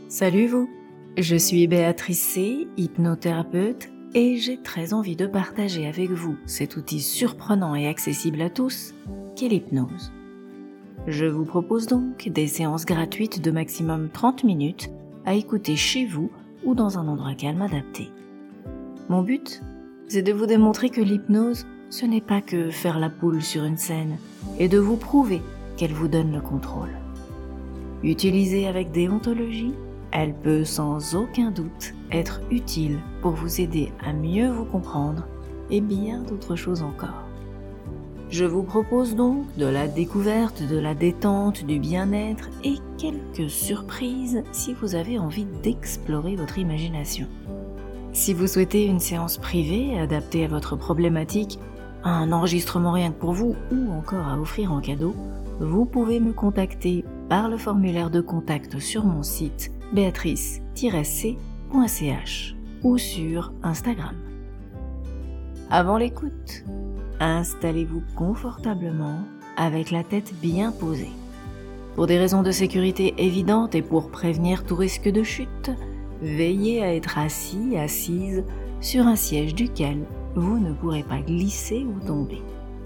Salut vous, je suis Béatrice C, hypnothérapeute, et j'ai très envie de partager avec vous cet outil surprenant et accessible à tous qu'est l'hypnose. Je vous propose donc des séances gratuites de maximum 30 minutes à écouter chez vous ou dans un endroit calme adapté. Mon but, c'est de vous démontrer que l'hypnose, ce n'est pas que faire la poule sur une scène et de vous prouver qu'elle vous donne le contrôle. Utilisée avec déontologie, elle peut sans aucun doute être utile pour vous aider à mieux vous comprendre et bien d'autres choses encore. Je vous propose donc de la découverte, de la détente, du bien-être et quelques surprises si vous avez envie d'explorer votre imagination. Si vous souhaitez une séance privée adaptée à votre problématique, un enregistrement rien que pour vous ou encore à offrir en cadeau, vous pouvez me contacter par le formulaire de contact sur mon site béatrice-c.ch ou sur Instagram. Avant l'écoute, installez-vous confortablement avec la tête bien posée. Pour des raisons de sécurité évidentes et pour prévenir tout risque de chute, veillez à être assis, assise sur un siège duquel vous ne pourrez pas glisser ou tomber.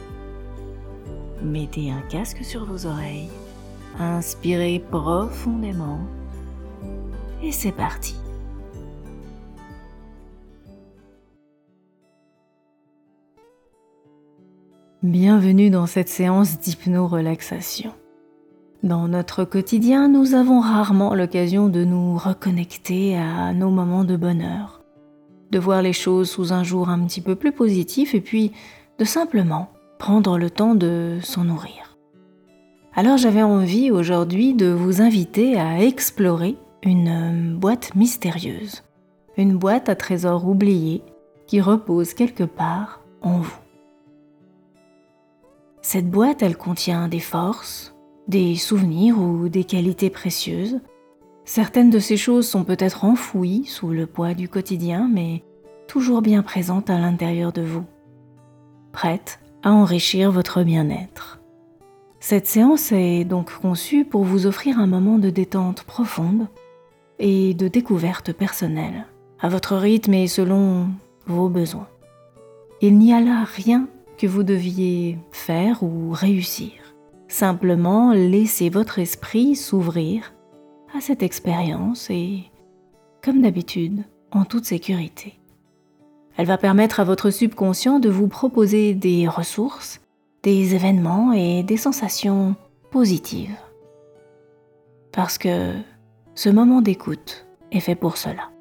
Mettez un casque sur vos oreilles, inspirez profondément et c'est parti. Bienvenue dans cette séance d'hypno-relaxation. Dans notre quotidien, nous avons rarement l'occasion de nous reconnecter à nos moments de bonheur, de voir les choses sous un jour un petit peu plus positif et puis de simplement prendre le temps de s'en nourrir. Alors j'avais envie aujourd'hui de vous inviter à explorer une boîte mystérieuse, une boîte à trésors oubliée qui repose quelque part en vous. Cette boîte, elle contient des forces, des souvenirs ou des qualités précieuses. Certaines de ces choses sont peut-être enfouies sous le poids du quotidien, mais toujours bien présentes à l'intérieur de vous, prêtes à enrichir votre bien-être. Cette séance est donc conçue pour vous offrir un moment de détente profonde et de découverte personnelle, à votre rythme et selon vos besoins. Il n'y a là rien que vous deviez faire ou réussir. Simplement laissez votre esprit s'ouvrir à cette expérience et, comme d'habitude, en toute sécurité. Elle va permettre à votre subconscient de vous proposer des ressources, des événements et des sensations positives. Parce que ce moment d'écoute est fait pour cela.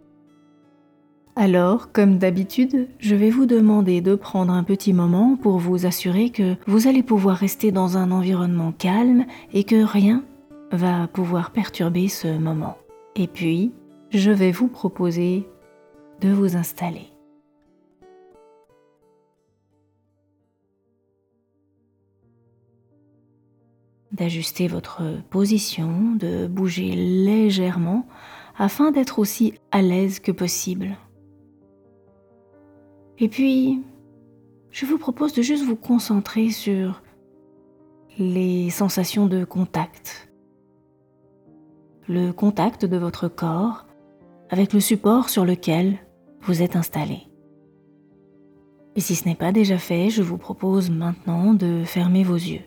Alors, comme d'habitude, je vais vous demander de prendre un petit moment pour vous assurer que vous allez pouvoir rester dans un environnement calme et que rien va pouvoir perturber ce moment. Et puis, je vais vous proposer de vous installer. D'ajuster votre position, de bouger légèrement afin d'être aussi à l'aise que possible. Et puis, je vous propose de juste vous concentrer sur les sensations de contact. Le contact de votre corps avec le support sur lequel vous êtes installé. Et si ce n'est pas déjà fait, je vous propose maintenant de fermer vos yeux.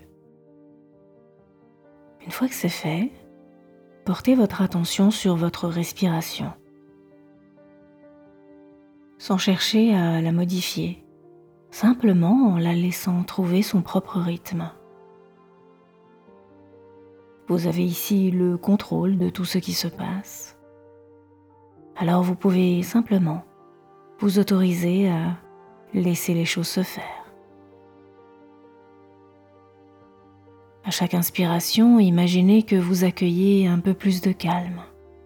Une fois que c'est fait, portez votre attention sur votre respiration, sans chercher à la modifier, simplement en la laissant trouver son propre rythme. Vous avez ici le contrôle de tout ce qui se passe. Alors vous pouvez simplement vous autoriser à laisser les choses se faire. À chaque inspiration, imaginez que vous accueillez un peu plus de calme.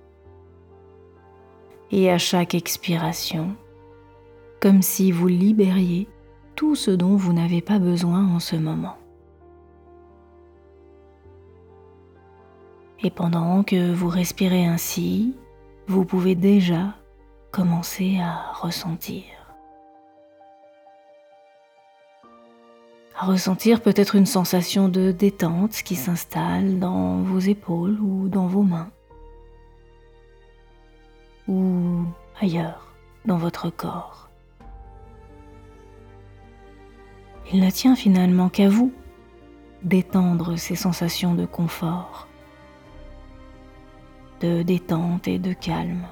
Et à chaque expiration, comme si vous libériez tout ce dont vous n'avez pas besoin en ce moment. Et pendant que vous respirez ainsi, vous pouvez déjà commencer à ressentir. À ressentir peut-être une sensation de détente qui s'installe dans vos épaules ou dans vos mains. ou ailleurs dans votre corps. Il ne tient finalement qu'à vous d'étendre ces sensations de confort, de détente et de calme.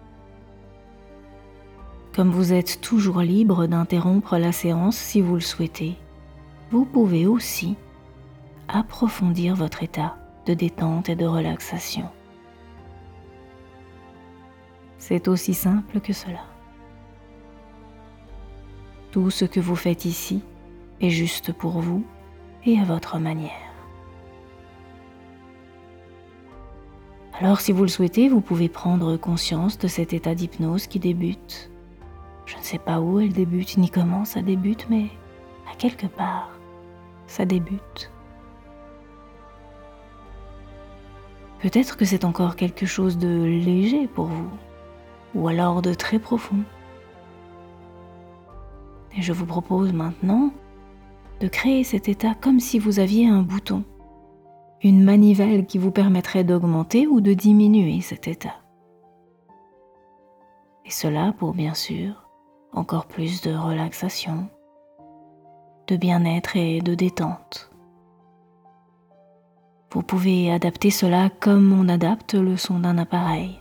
Comme vous êtes toujours libre d'interrompre la séance si vous le souhaitez, vous pouvez aussi approfondir votre état de détente et de relaxation. C'est aussi simple que cela. Tout ce que vous faites ici est juste pour vous et à votre manière. Alors si vous le souhaitez, vous pouvez prendre conscience de cet état d'hypnose qui débute. Je ne sais pas où elle débute ni comment ça débute, mais à quelque part, ça débute. Peut-être que c'est encore quelque chose de léger pour vous, ou alors de très profond. Et je vous propose maintenant de créer cet état comme si vous aviez un bouton, une manivelle qui vous permettrait d'augmenter ou de diminuer cet état. Et cela pour bien sûr encore plus de relaxation, de bien-être et de détente. Vous pouvez adapter cela comme on adapte le son d'un appareil.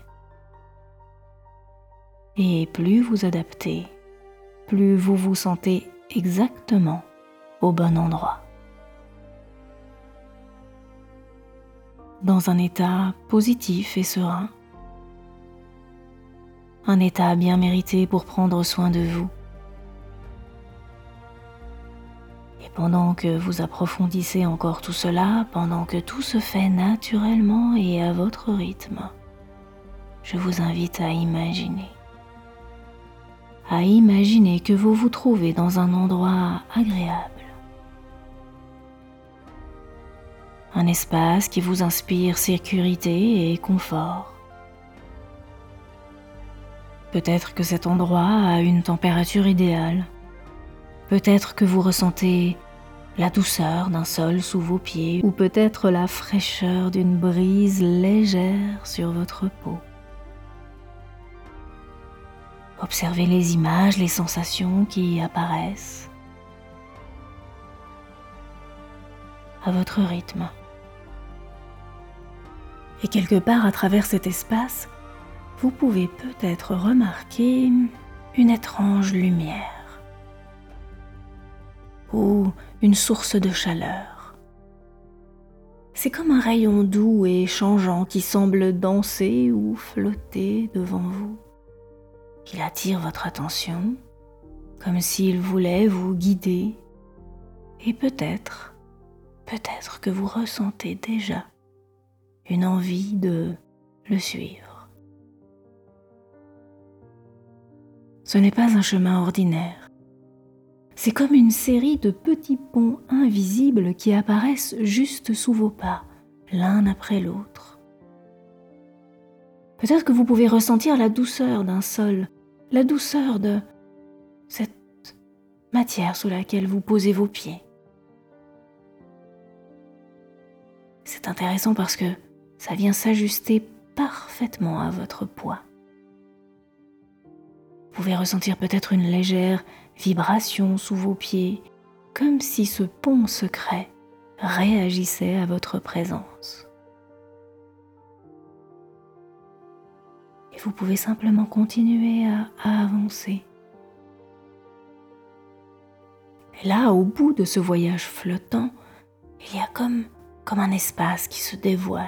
Et plus vous adaptez, plus vous vous sentez exactement au bon endroit. Dans un état positif et serein. Un état bien mérité pour prendre soin de vous. Et pendant que vous approfondissez encore tout cela, pendant que tout se fait naturellement et à votre rythme, je vous invite à imaginer que vous vous trouvez dans un endroit agréable. Un espace qui vous inspire sécurité et confort. Peut-être que cet endroit a une température idéale. Peut-être que vous ressentez la douceur d'un sol sous vos pieds ou peut-être la fraîcheur d'une brise légère sur votre peau. Observez les images, les sensations qui y apparaissent à votre rythme. Et quelque part à travers cet espace, vous pouvez peut-être remarquer une étrange lumière ou une source de chaleur. C'est comme un rayon doux et changeant qui semble danser ou flotter devant vous. Il attire votre attention comme s'il voulait vous guider et peut-être que vous ressentez déjà une envie de le suivre. Ce n'est pas un chemin ordinaire. C'est comme une série de petits ponts invisibles qui apparaissent juste sous vos pas, l'un après l'autre. Peut-être que vous pouvez ressentir la douceur d'un sol, la douceur de cette matière sous laquelle vous posez vos pieds. C'est intéressant parce que ça vient s'ajuster parfaitement à votre poids. Vous pouvez ressentir peut-être une légère vibration sous vos pieds, comme si ce pont secret réagissait à votre présence. Et vous pouvez simplement continuer à avancer. Et là, au bout de ce voyage flottant, il y a comme un espace qui se dévoile.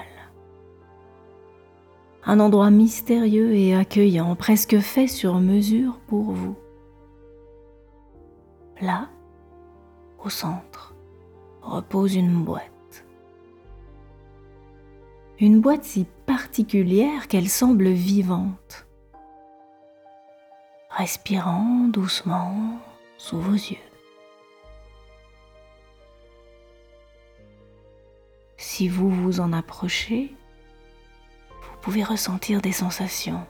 Un endroit mystérieux et accueillant, presque fait sur mesure pour vous. Là, au centre, repose une boîte. Une boîte si particulière qu'elle semble vivante, respirant doucement sous vos yeux. Si vous vous en approchez, vous pouvez ressentir des sensations.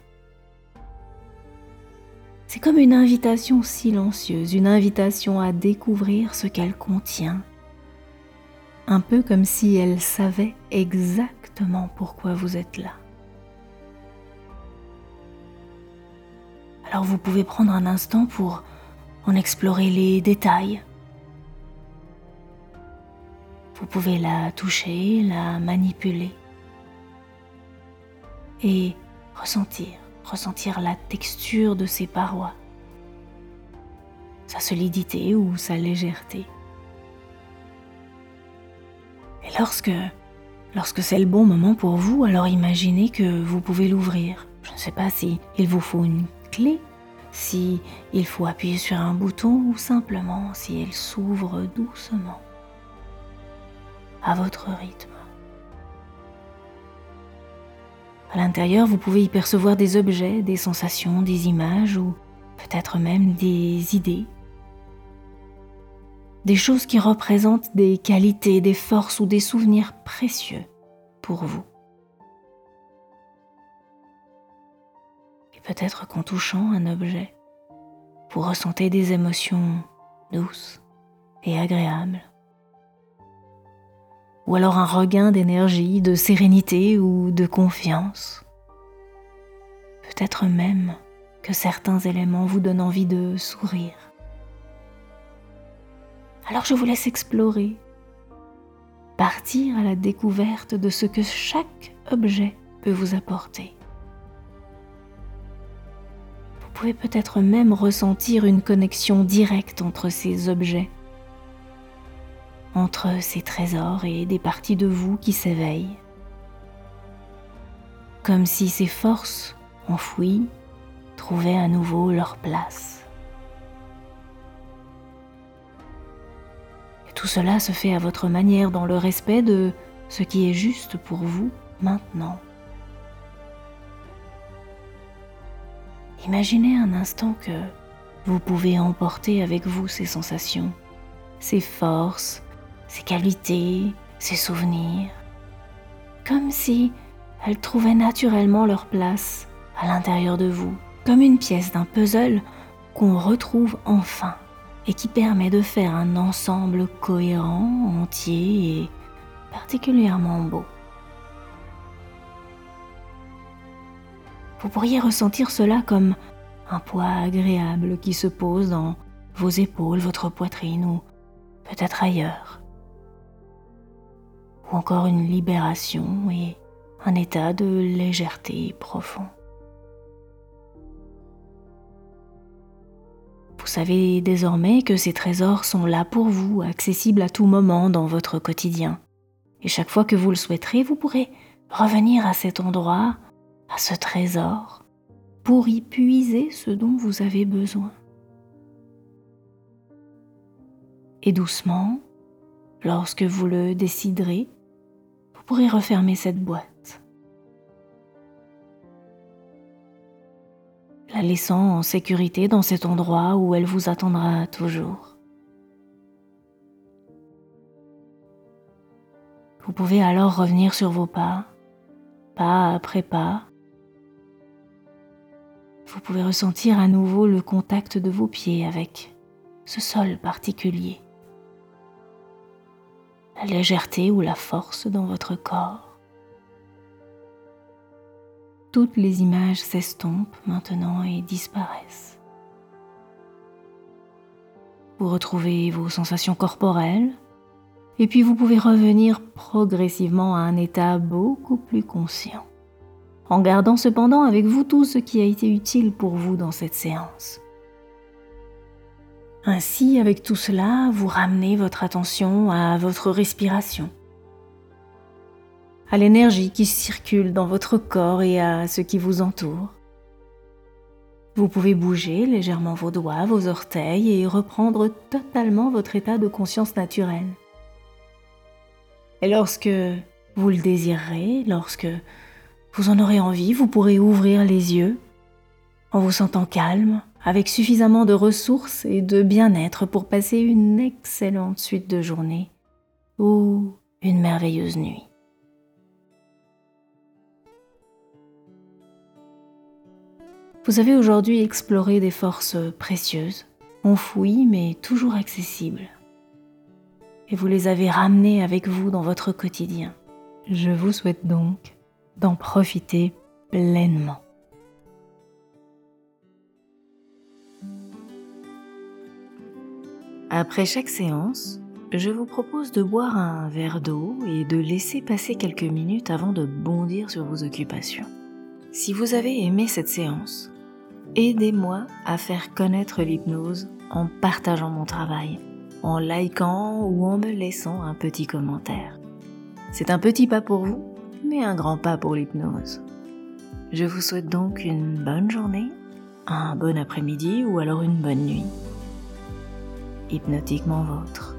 C'est comme une invitation silencieuse, une invitation à découvrir ce qu'elle contient. Un peu comme si elle savait exactement pourquoi vous êtes là. Alors vous pouvez prendre un instant pour en explorer les détails. Vous pouvez la toucher, la manipuler et ressentir la texture de ses parois, sa solidité ou sa légèreté. Et lorsque c'est le bon moment pour vous, alors imaginez que vous pouvez l'ouvrir. Je ne sais pas si il vous faut une clé, si il faut appuyer sur un bouton ou simplement si elle s'ouvre doucement, à votre rythme. À l'intérieur, vous pouvez y percevoir des objets, des sensations, des images ou peut-être même des idées. Des choses qui représentent des qualités, des forces ou des souvenirs précieux pour vous. Et peut-être qu'en touchant un objet, vous ressentez des émotions douces et agréables. Ou alors un regain d'énergie, de sérénité ou de confiance. Peut-être même que certains éléments vous donnent envie de sourire. Alors je vous laisse explorer, partir à la découverte de ce que chaque objet peut vous apporter. Vous pouvez peut-être même ressentir une connexion directe entre ces objets, entre ces trésors et des parties de vous qui s'éveillent, comme si ces forces enfouies trouvaient à nouveau leur place. Et tout cela se fait à votre manière, dans le respect de ce qui est juste pour vous maintenant. Imaginez un instant que vous pouvez emporter avec vous ces sensations, ces forces, ces qualités, ces souvenirs, comme si elles trouvaient naturellement leur place à l'intérieur de vous, comme une pièce d'un puzzle qu'on retrouve enfin et qui permet de faire un ensemble cohérent, entier et particulièrement beau. Vous pourriez ressentir cela comme un poids agréable qui se pose dans vos épaules, votre poitrine ou peut-être ailleurs. Ou encore une libération et un état de légèreté profond. Vous savez désormais que ces trésors sont là pour vous, accessibles à tout moment dans votre quotidien. Et chaque fois que vous le souhaiterez, vous pourrez revenir à cet endroit, à ce trésor, pour y puiser ce dont vous avez besoin. Et doucement, lorsque vous le déciderez, vous pourrez refermer cette boîte, la laissant en sécurité dans cet endroit où elle vous attendra toujours. Vous pouvez alors revenir sur vos pas après pas. Vous pouvez ressentir à nouveau le contact de vos pieds avec ce sol particulier, la légèreté ou la force dans votre corps. Toutes les images s'estompent maintenant et disparaissent. Vous retrouvez vos sensations corporelles et puis vous pouvez revenir progressivement à un état beaucoup plus conscient, en gardant cependant avec vous tout ce qui a été utile pour vous dans cette séance. Ainsi, avec tout cela, vous ramenez votre attention à votre respiration, à l'énergie qui circule dans votre corps et à ce qui vous entoure. Vous pouvez bouger légèrement vos doigts, vos orteils et reprendre totalement votre état de conscience naturel. Et lorsque vous le désirerez, lorsque vous en aurez envie, vous pourrez ouvrir les yeux en vous sentant calme, avec suffisamment de ressources et de bien-être pour passer une excellente suite de journée ou une merveilleuse nuit. Vous avez aujourd'hui exploré des forces précieuses, enfouies mais toujours accessibles. Et vous les avez ramenées avec vous dans votre quotidien. Je vous souhaite donc d'en profiter pleinement. Après chaque séance, je vous propose de boire un verre d'eau et de laisser passer quelques minutes avant de bondir sur vos occupations. Si vous avez aimé cette séance, aidez-moi à faire connaître l'hypnose en partageant mon travail, en likant ou en me laissant un petit commentaire. C'est un petit pas pour vous, mais un grand pas pour l'hypnose. Je vous souhaite donc une bonne journée, un bon après-midi ou alors une bonne nuit. Hypnotiquement vôtre.